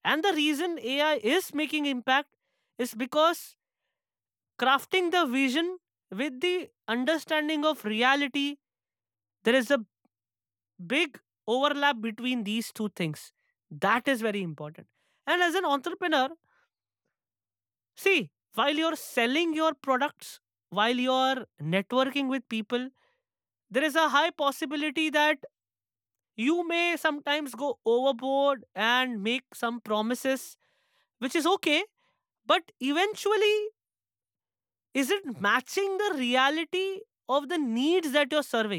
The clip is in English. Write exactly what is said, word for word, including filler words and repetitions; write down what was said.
And the reason A I is making impact is because crafting the vision with the understanding of reality, there is a big overlap between these two things. That is very important. And as an entrepreneur, see, while you're selling your products, while you're networking with people, there is a high possibility that you may sometimes go overboard and make some promises, which is okay, but eventually, is it matching the reality of the needs that you're serving?